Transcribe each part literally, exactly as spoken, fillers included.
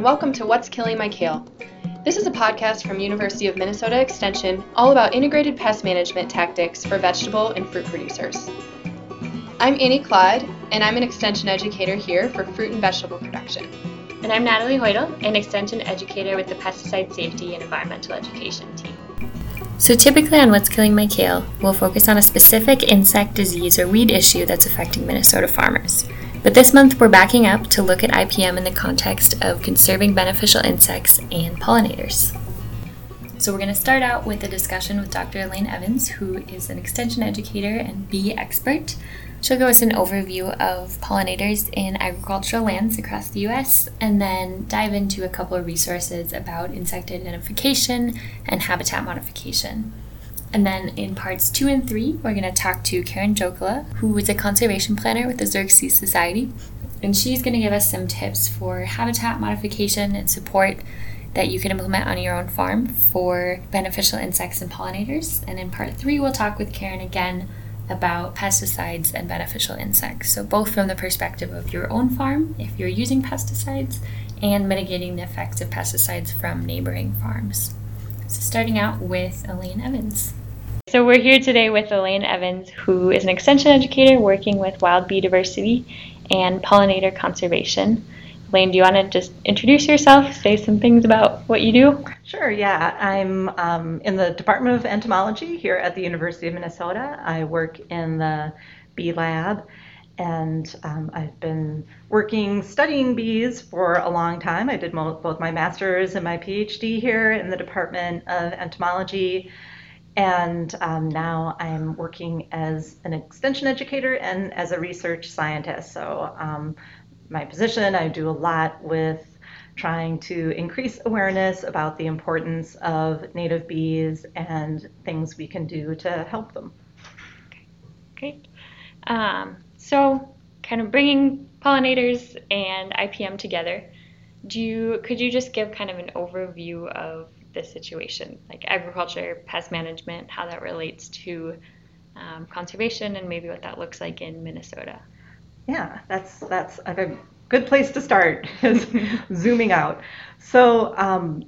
welcome to What's Killing My Kale. This is a podcast from University of Minnesota Extension all about integrated pest management tactics for vegetable and fruit producers. I'm Annie Clyde, and I'm an extension educator here for fruit and vegetable production. And I'm Natalie Hoidel, an extension educator with the Pesticide Safety and Environmental Education team. So typically on What's Killing My Kale, we'll focus on a specific insect, disease, or weed issue that's affecting Minnesota farmers. But this month we're backing up to look at I P M in the context of conserving beneficial insects and pollinators. So we're going to start out with a discussion with Doctor Elaine Evans, who is an extension educator and bee expert. She'll give us an overview of pollinators in agricultural lands across the U S and then dive into a couple of resources about insect identification and habitat modification. And then in parts two and three, we're going to talk to Karen Jokela, who is a conservation planner with the Xerces Society. And she's going to give us some tips for habitat modification and support that you can implement on your own farm for beneficial insects and pollinators. And in part three, we'll talk with Karen again about pesticides and beneficial insects. So both from the perspective of your own farm, if you're using pesticides, and mitigating the effects of pesticides from neighboring farms. So starting out with Elaine Evans. So we're here today with Elaine Evans, who is an extension educator working with wild bee diversity and pollinator conservation. Elaine, do you want to just introduce yourself, say some things about what you do? Sure, yeah. I'm um, in the Department of Entomology here at the University of Minnesota. I work in the bee lab, and um, I've been working, studying bees for a long time. I did mo- both my master's and my PhD here in the Department of Entomology. And um, now I'm working as an extension educator and as a research scientist. So um, my position, I do a lot with trying to increase awareness about the importance of native bees and things we can do to help them. Okay, great. Um, so kind of bringing pollinators and I P M together, do you, could you just give kind of an overview of the situation, like agriculture, pest management, how that relates to um, conservation, and maybe what that looks like in Minnesota? Yeah, that's that's a good place to start, is zooming out. So um,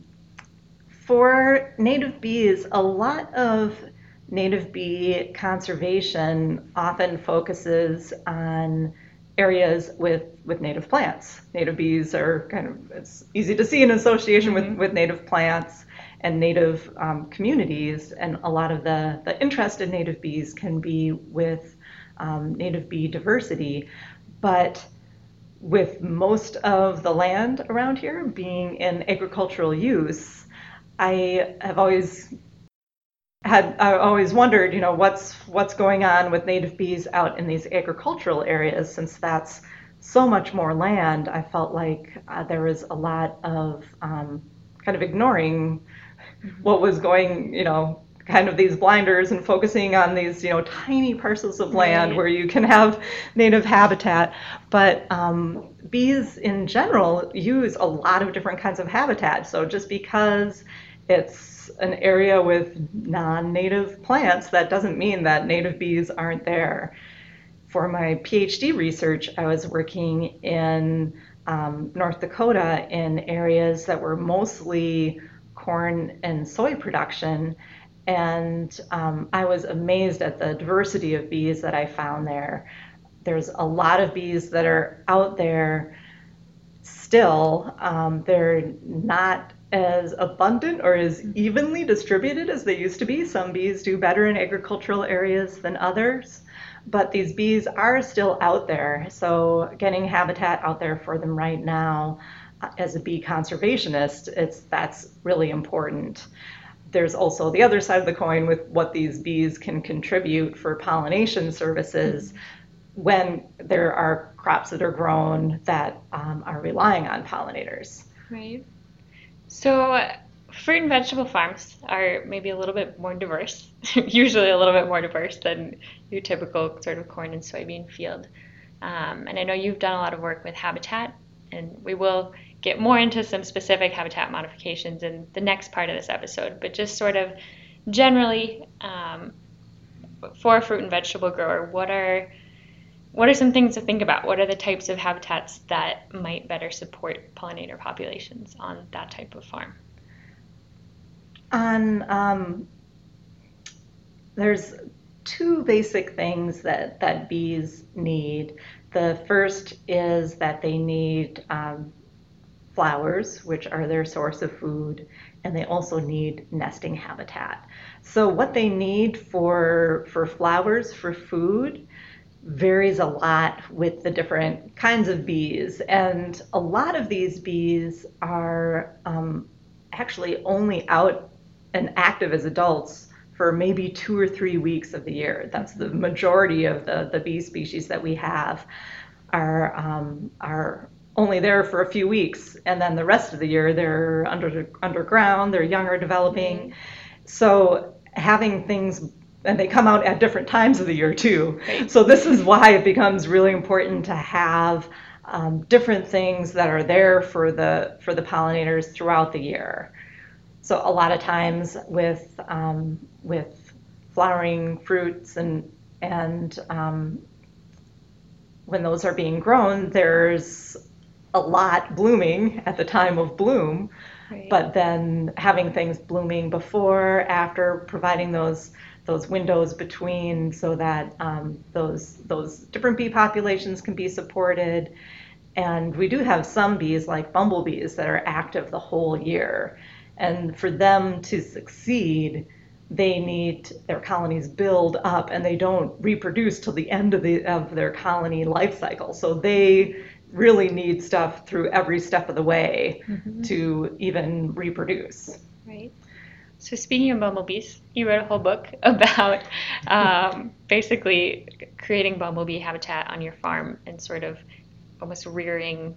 for native bees, a lot of native bee conservation often focuses on areas with, with native plants. Native bees are kind of, it's easy to see an association mm-hmm. with, with native plants and native um, communities, and a lot of the, the interest in native bees can be with um, native bee diversity. But with most of the land around here being in agricultural use, I have always had I always wondered, you know, what's what's going on with native bees out in these agricultural areas, since that's so much more land. I felt like uh, there was a lot of um, kind of ignoring what was going, you know, kind of these blinders and focusing on these, you know, tiny parcels of land right. where you can have native habitat. But um, bees in general use a lot of different kinds of habitat. So just because it's an area with non-native plants, that doesn't mean that native bees aren't there. For my PhD research, I was working in um, North Dakota in areas that were mostly corn and soy production. And um, I was amazed at the diversity of bees that I found there. There's a lot of bees that are out there still. Um, they're not as abundant or as evenly distributed as they used to be. Some bees do better in agricultural areas than others, but these bees are still out there. So getting habitat out there for them right now, uh, as a bee conservationist, it's that's really important. There's also the other side of the coin with what these bees can contribute for pollination services when there are crops that are grown that um, are relying on pollinators. Right. So fruit and vegetable farms are maybe a little bit more diverse, usually a little bit more diverse than your typical sort of corn and soybean field. Um, and I know you've done a lot of work with habitat, and we will get more into some specific habitat modifications in the next part of this episode, but just sort of generally um, for a fruit and vegetable grower, what are what are some things to think about? What are the types of habitats that might better support pollinator populations on that type of farm? On um, there's two basic things that, that bees need. The first is that they need um, flowers, which are their source of food, and they also need nesting habitat. So what they need for, for flowers for food varies a lot with the different kinds of bees. And a lot of these bees are um, actually only out and active as adults for maybe two or three weeks of the year. That's the majority of the, the bee species that we have are, um, are only there for a few weeks, and then the rest of the year they're under, underground, they're younger developing. So having things, and they come out at different times of the year too. Right. So this is why it becomes really important to have um, different things that are there for the, for the pollinators throughout the year. So a lot of times with um, with flowering fruits and and um, when those are being grown, there's a lot blooming at the time of bloom, Right. but then having things blooming before, after, providing those those windows between so that um, those those different bee populations can be supported. And we do have some bees like bumblebees that are active the whole year. And for them to succeed, they need their colonies build up, and they don't reproduce till the end of the of their colony life cycle. So they really need stuff through every step of the way Mm-hmm. to even reproduce. Right. So speaking of bumblebees, you wrote a whole book about um, basically creating bumblebee habitat on your farm and sort of almost rearing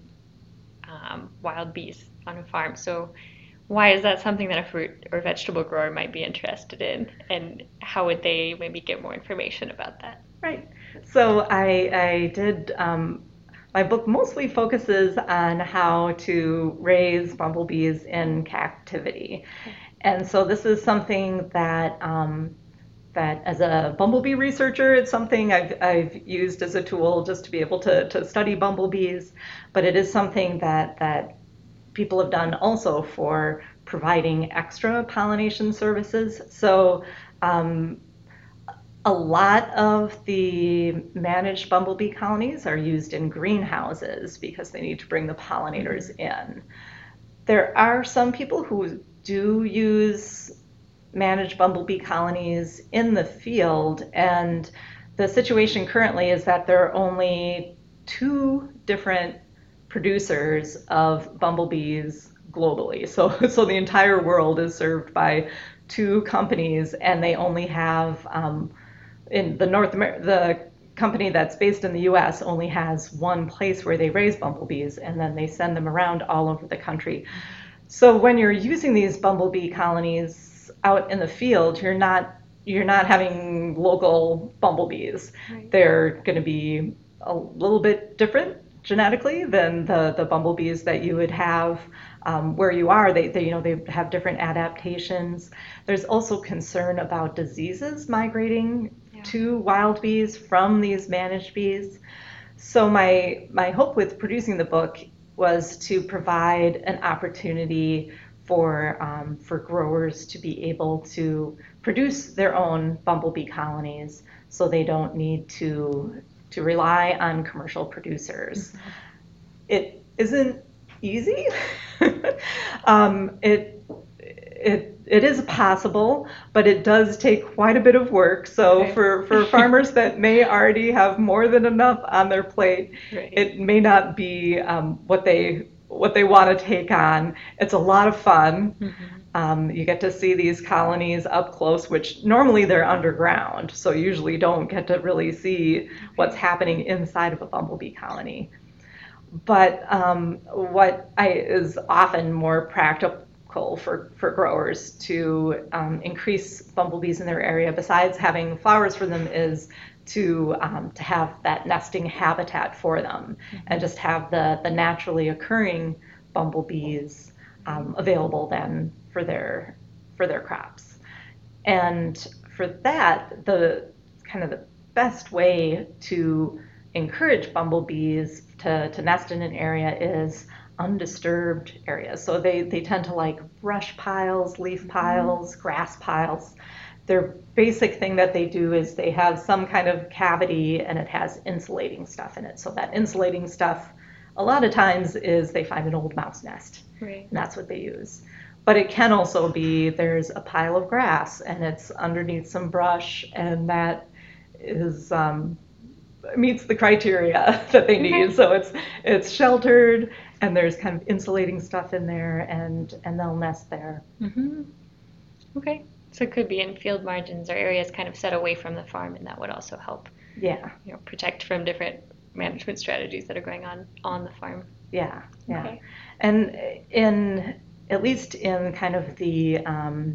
um, wild bees on a farm. So why is that something that a fruit or vegetable grower might be interested in, and how would they maybe get more information about that? Right. So I, I did, um, my book mostly focuses on how to raise bumblebees in captivity. And so this is something that, um, that as a bumblebee researcher, it's something I've, I've used as a tool just to be able to, to study bumblebees, but it is something that, that people have done also for providing extra pollination services. So um, a lot of the managed bumblebee colonies are used in greenhouses because they need to bring the pollinators in. There are some people who do use managed bumblebee colonies in the field, and the situation currently is that there are only two different producers of bumblebees globally. So, so the entire world is served by two companies, and they only have um, in the North Amer- the company that's based in the U S only has one place where they raise bumblebees, and then they send them around all over the country. So when you're using these bumblebee colonies out in the field, you're not you're not having local bumblebees. Right. They're going to be a little bit different genetically than the, the bumblebees that you would have um, where you are. They, they, you know, they have different adaptations. There's also concern about diseases migrating Yeah. to wild bees from these managed bees. So my, my hope with producing the book was to provide an opportunity for, um, for growers to be able to produce their own bumblebee colonies so they don't need to to rely on commercial producers. Mm-hmm. It isn't easy. um, it, it, it is possible, but it does take quite a bit of work. So Okay. for, for farmers that may already have more than enough on their plate, Right. it may not be um, what they what they want to take on. It's a lot of fun. Mm-hmm. Um, you get to see these colonies up close, which normally they're underground, so you usually don't get to really see what's happening inside of a bumblebee colony. But um, what I, is often more practical for, for growers to um, increase bumblebees in their area, besides having flowers for them, is to um, to have that nesting habitat for them, mm-hmm. and just have the, the naturally occurring bumblebees um, available then for their for their crops. And for that, the kind of the best way to encourage bumblebees to, to nest in an area is undisturbed areas. So they, they tend to like brush piles, leaf piles, grass piles. Their basic thing that they do is they have some kind of cavity and it has insulating stuff in it. So that insulating stuff, a lot of times, is they find an old mouse nest. Right. And that's what they use. But it can also be there's a pile of grass and it's underneath some brush, and that is um, meets the criteria that they need. Okay. So it's it's sheltered and there's kind of insulating stuff in there, and and they'll nest there. Mm-hmm. Okay. So it could be in field margins or areas kind of set away from the farm, and that would also help, Yeah, you know, protect from different management strategies that are going on on the farm. yeah, yeah. Okay. And in at least in kind of the um,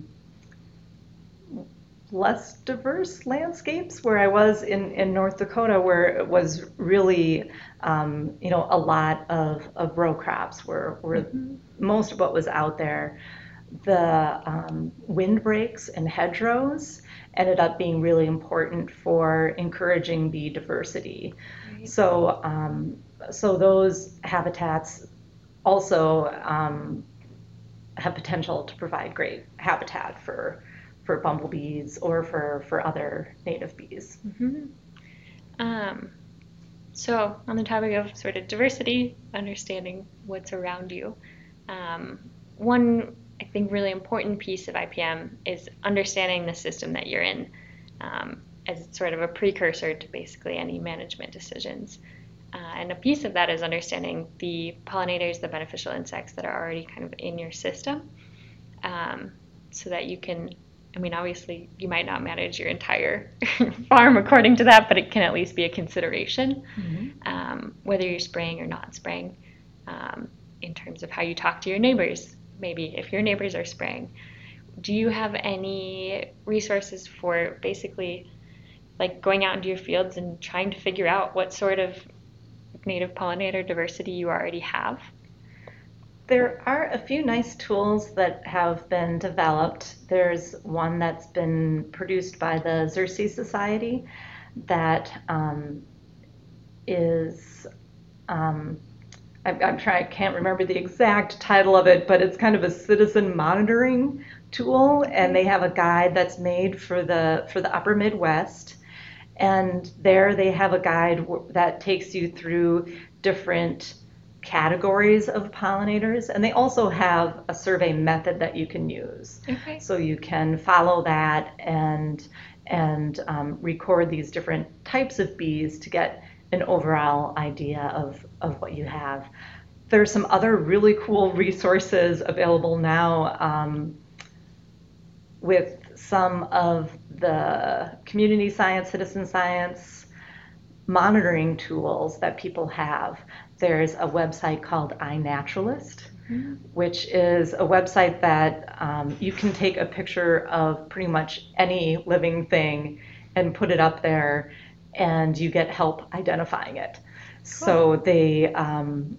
less diverse landscapes where I was in, in North Dakota, where it was really, um, you know, a lot of, of row crops were, were Mhm. most of what was out there. The um, windbreaks and hedgerows ended up being really important for encouraging bee diversity. Right. So, um, so those habitats also um, have potential to provide great habitat for for bumblebees or for, for other native bees. Mm-hmm. Um, so on the topic of sort of diversity, understanding what's around you, um, one I think really important piece of I P M is understanding the system that you're in, um, as sort of a precursor to basically any management decisions. Uh, and a piece of that is understanding the pollinators, the beneficial insects that are already kind of in your system, um, so that you can, I mean, obviously you might not manage your entire farm according to that, but it can at least be a consideration, Mm-hmm. um, whether you're spraying or not spraying, um, in terms of how you talk to your neighbors. Maybe if your neighbors are spraying, do you have any resources for basically like going out into your fields and trying to figure out what sort of native pollinator diversity you already have? There are a few nice tools that have been developed. There's one that's been produced by the Xerces Society that um, is, um, I'm, I'm trying, I can't remember the exact title of it, but it's kind of a citizen monitoring tool, and they have a guide that's made for the for the Upper Midwest. And there they have a guide w- that takes you through different categories of pollinators, and they also have a survey method that you can use. Okay. So you can follow that and and um, record these different types of bees to get an overall idea of, of what you have. There's some other really cool resources available now um, with some of the community science, citizen science monitoring tools that people have. There's a website called iNaturalist, Mm-hmm. which is a website that um, you can take a picture of pretty much any living thing and put it up there, and you get help identifying it. So they, um,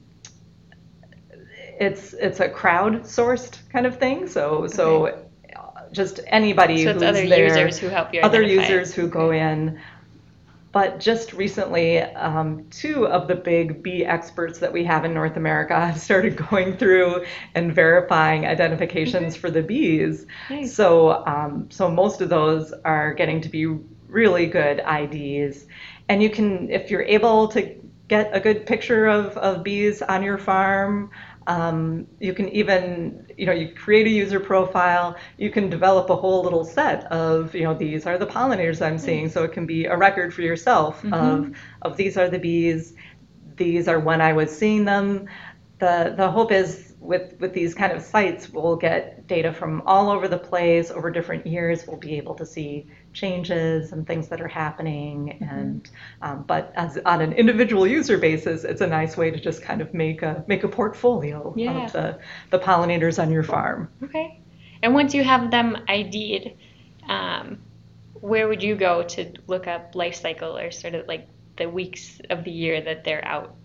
it's it's a crowd-sourced kind of thing. So so Okay. just anybody So who's it's other there, users who help you other identify it. users who go in. But just recently, um, two of the big bee experts that we have in North America have started going through and verifying identifications for the bees. Nice. So, um, so most of those are getting to be really good I Ds. And you can, if you're able to get a good picture of, of bees on your farm, um, you can even, you know, you create a user profile, you can develop a whole little set of, you know, these are the pollinators I'm seeing. So it can be a record for yourself Mhm. of, of these are the bees, these are when I was seeing them. The, the hope is with, with these kind of sites, we'll get data from all over the place over different years. We'll be able to see changes and things that are happening. And um, but as on an individual user basis, it's a nice way to just kind of make a make a portfolio Yeah. of the, the pollinators on your farm. Okay. And once you have them I D'd, um, where would you go to look up life cycle or sort of like the weeks of the year that they're out?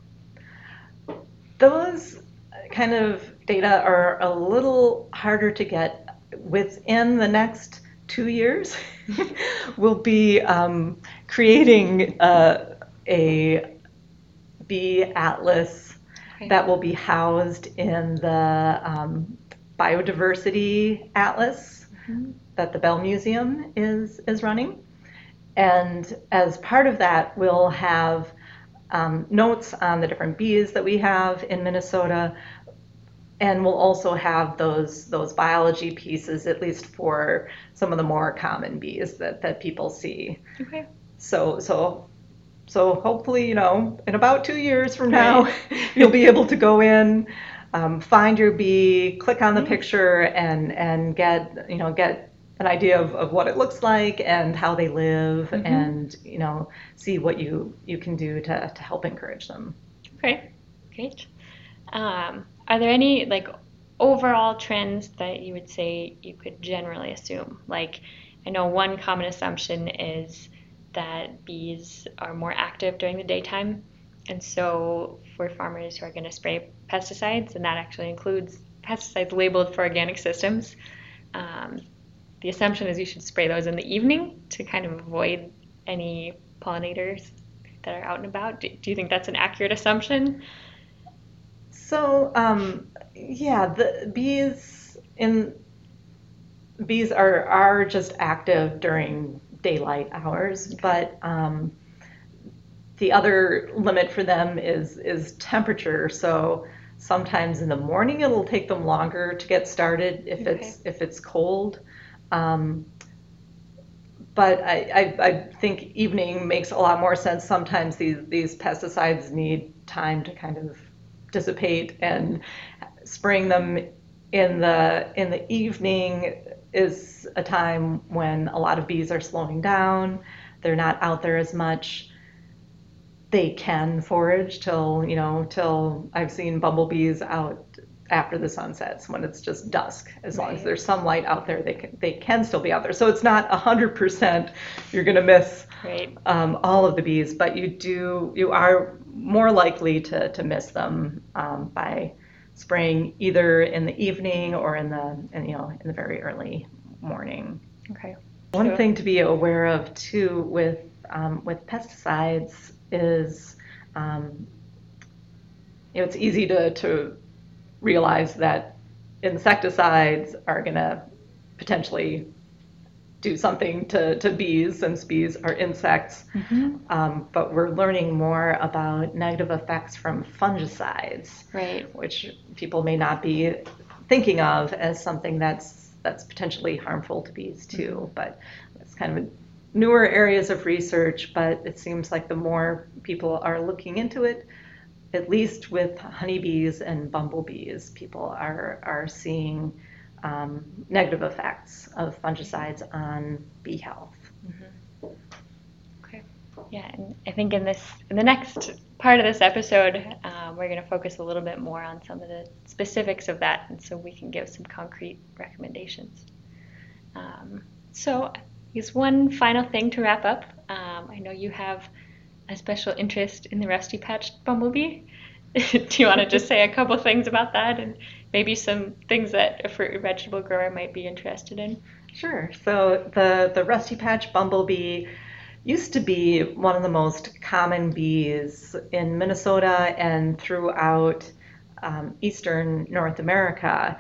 Those kind of data are a little harder to get. Within the next two years, we'll be um, creating uh, a bee atlas Okay. that will be housed in the um, biodiversity atlas Mhm. that the Bell Museum is is running. And as part of that, we'll have um, notes on the different bees that we have in Minnesota, and we'll also have those those biology pieces, at least for some of the more common bees that, that people see. Okay. So so so hopefully, you know, in about two years from now, you'll be able to go in, um, find your bee, click on the Nice. picture, and and get you know get an idea of, of what it looks like and how they live, Mhm. and you know see what you you can do to to help encourage them. Okay, great. Um, are there any like overall trends that you would say you could generally assume? Like, I know one common assumption is that bees are more active during the daytime, and so for farmers who are going to spray pesticides, and that actually includes pesticides labeled for organic systems, um, the assumption is you should spray those in the evening to kind of avoid any pollinators that are out and about. Do, do you think that's an accurate assumption? So um, yeah, the bees in bees are are just active during daylight hours, but um, the other limit for them is is temperature. So sometimes in the morning it'll take them longer to get started if Okay. it's if it's cold. Um, but I, I, I think evening makes a lot more sense. Sometimes these these pesticides need time to kind of dissipate, and spraying them in the in the evening is a time when a lot of bees are slowing down. They're not out there as much. They can forage till, you know, till I've seen bumblebees out after the sun sets when it's just dusk. As long as Right. there's some light out there, they can, they can still be out there. So it's not one hundred percent you're going to miss Right. um, all of the bees, but you do, you are more likely to, to miss them um, by spraying either in the evening or in the, in, you know, in the very early morning. Okay. One Sure. thing to be aware of too with um, with pesticides is um, you know, it's easy to, to realize that insecticides are going to potentially do something to, to bees, since bees are insects. Mm-hmm. Um, but we're learning more about negative effects from fungicides, Right. which people may not be thinking of as something that's that's potentially harmful to bees too. Mm-hmm. But it's kind of newer areas of research, but it seems like the more people are looking into it, at least with honeybees and bumblebees, people are are seeing um, negative effects of fungicides on bee health. Mm-hmm. Okay. Yeah, and I think in this, in the next part of this episode, um, we're going to focus a little bit more on some of the specifics of that, and so we can give some concrete recommendations. Um, so, I guess one final thing to wrap up. Um, I know you have a special interest in the rusty patched bumblebee. Do you want to just say a couple things about that, and maybe some things that a fruit or vegetable grower might be interested in? Sure. So the, the rusty patch bumblebee used to be one of the most common bees in Minnesota and throughout um, eastern North America.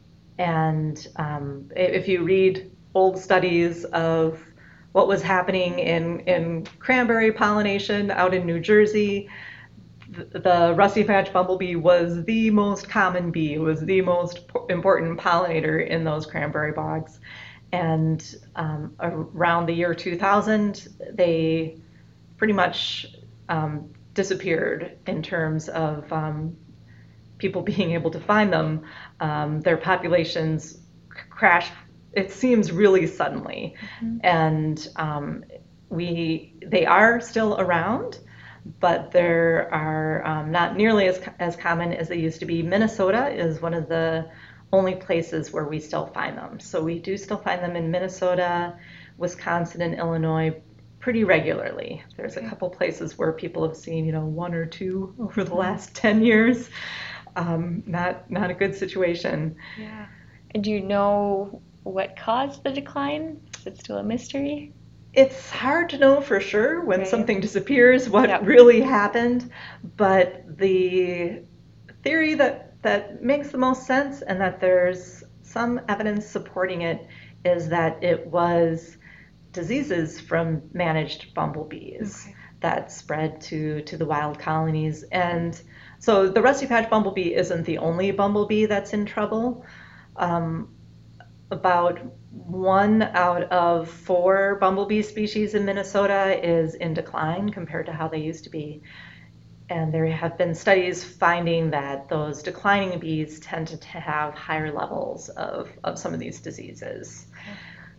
And um, if you read old studies of what was happening in, in cranberry pollination out in New Jersey, the, the rusty patch bumblebee was the most common bee, was the most important pollinator in those cranberry bogs. And um, around the year two thousand, they pretty much um, disappeared in terms of um, people being able to find them. Um, their populations crashed, it seems, really suddenly. Mm-hmm. And um, we they are still around, but there are um, not nearly as, as common as they used to be. Minnesota is one of the only places where we still find them. So we do still find them in Minnesota, Wisconsin, and Illinois pretty regularly. There's okay. a couple places where people have seen, you know, one or two over the last ten years. Um, not not a good situation. Yeah. And do you know what caused the decline? Is it still a mystery? It's hard to know for sure when Right. something disappears what Yep. really happened, but the theory that, that makes the most sense and that there's some evidence supporting it is that it was diseases from managed bumblebees Okay. that spread to, to the wild colonies. And so the rusty patch bumblebee isn't the only bumblebee that's in trouble. Um, about one out of four bumblebee species in Minnesota is in decline compared to how they used to be. And there have been studies finding that those declining bees tend to have higher levels of, of some of these diseases. Okay.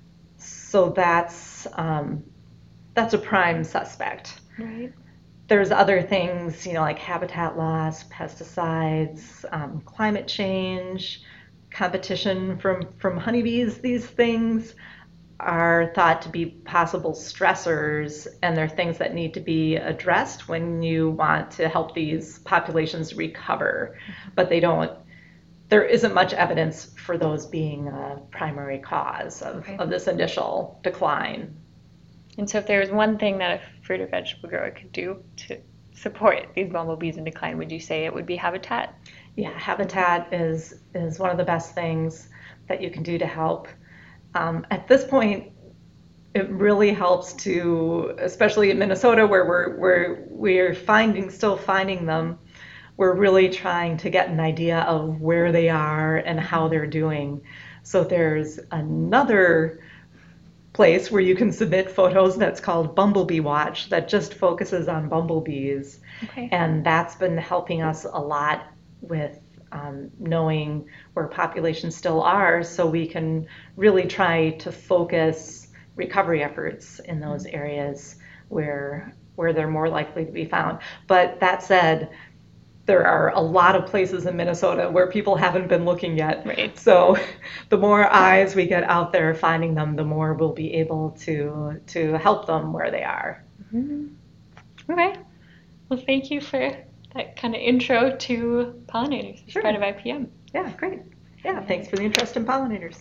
So that's um, that's a prime suspect. Right. There's other things, you know, like habitat loss, pesticides, um, climate change, competition from, from honeybees. These things are thought to be possible stressors, and they're things that need to be addressed when you want to help these populations recover. But they don't, there isn't much evidence for those being a primary cause of, Okay. of this initial decline. And so if there was one thing that a fruit or vegetable grower could do to support these bumblebees in decline, would you say it would be habitat? Yeah, habitat is is one of the best things that you can do to help. Um, at this point, it really helps to, especially in Minnesota, where we're we're we're finding still finding them. We're really trying to get an idea of where they are and how they're doing. So there's another place where you can submit photos that's called Bumblebee Watch that just focuses on bumblebees. Okay. And that's been helping us a lot with um, knowing where populations still are, so we can really try to focus recovery efforts in those areas where where they're more likely to be found. But that said, there are a lot of places in Minnesota where people haven't been looking yet. Right. So the more eyes we get out there finding them, the more we'll be able to to help them where they are. Mm-hmm. Okay. Well, thank you for that kind of intro to pollinators as Sure. part of I P M. Yeah, great. Yeah, thanks for the interest in pollinators.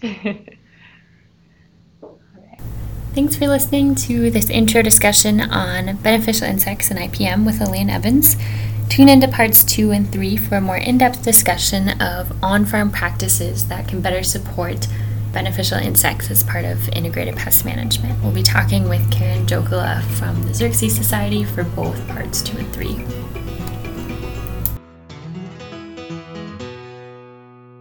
Thanks for listening to this intro discussion on beneficial insects and I P M with Elaine Evans. Tune into parts two and three for a more in-depth discussion of on-farm practices that can better support beneficial insects as part of integrated pest management. We'll be talking with Karen Jokula from the Xerxes Society for both parts two and three.